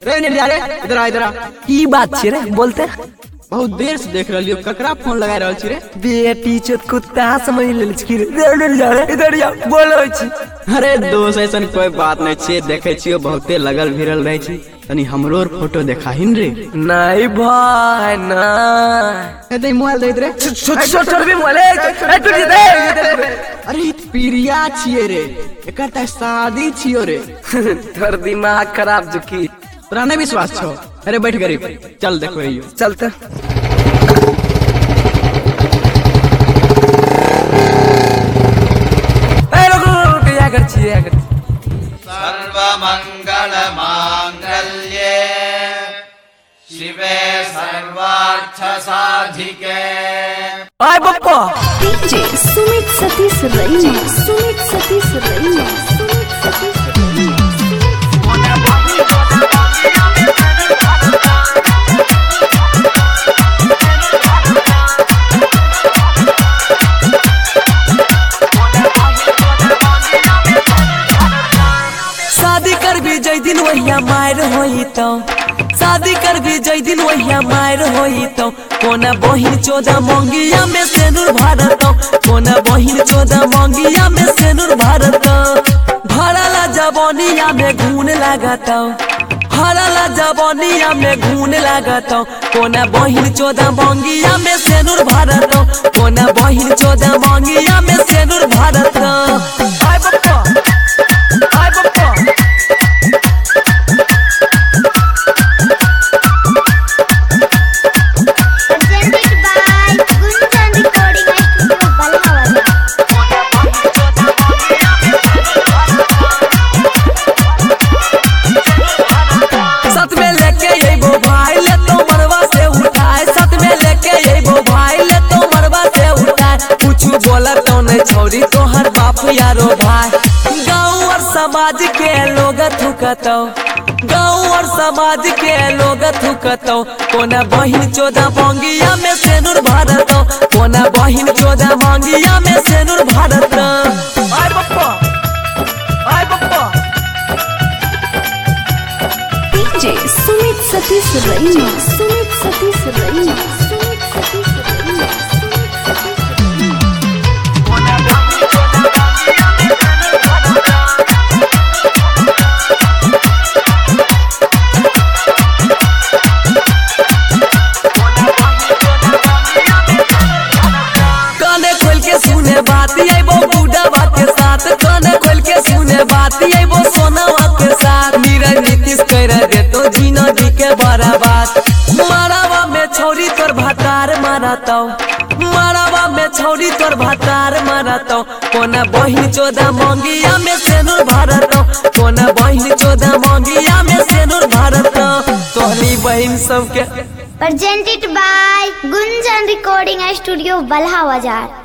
रे निर्जा रे इधर आ इधर आ। की बात छे रे बोलते बहुत देर से देख रही ककरा फोन लगा रहल छी रे। बेटी चोत कुत्ता समझ लेल छी रे। निर्जा रे इधर आ बोलै छी। अरे दोस्त ऐसन कोई बात नहीं छे, देखे छियो बहुते लगल भिरल रहे छी, तनी हमरो फोटो देखाहिन रे। नहीं भाई ना दे मोबाइल दे रे। छोट भी मोबाइल टूट दे। अरे पिरिया छिए रे, एकर त शादी छियो रे। तोर दिमाग खराब जुकी। तोरा नहीं विश्वास छो? अरे बैठ गरीब, चल देखो रहियो। चलते सर्वमंगल मांगल्ये शिवे सर्वार्थ साधिके। आय बप्पा डीजे सुमित सतीश रैना, सुमित सतीश रैना, सुमित सतीश रैना। शादी कर भी जय दिन वहिया मार होई तो, शादी कर भी जय दिन वहिया मार होई तो, कोना बहिन 14 मंगिया में सेनुर भारत, कोना बहिन 14 मंगिया में सेनुर भारत। भरला जवानिया में घून लागत, भरला जवानिया में घून लागत, कोना बहिन 14 मंगिया में सेनुर भारत, कोना बहिन 14 मंगिया में सेनुर भारत। आय बप्पा आय बप्पा छोरी तोहर बाप यारो भाई। गाँव और समाज के लोग थुकतौ, गाँव और समाज के लोग थुकतौ, कोना बहिन 14 मंगिया में सेनुर भारत, कोना बहिन 14 मंगिया में सेनुर भारत। आय बप्पा आय बप्पा डीजे सुमित सतीश रैना, सुमित सतीश रैना, सुमित सतीश रैना, सुमित सतीश रैना। बात आइबो बुढ़ावा के साथ, कान खोल के सुने बात आइबो सोनावा के साथ। नीरज नीतीश कर देतो जीना दी के बड़ा बात। मारावा में छोरी तोर भातार मारतौ, मारावा में छोरी तोर भातार मारतौ, कोना बहिन 14 मंगिया में सेनुर भारत, कोना बहिन 14 मंगिया में सेनुर भारत। तोहरी बहिन सबके presented by Gunjan Recording Studio, Balha Bazaar।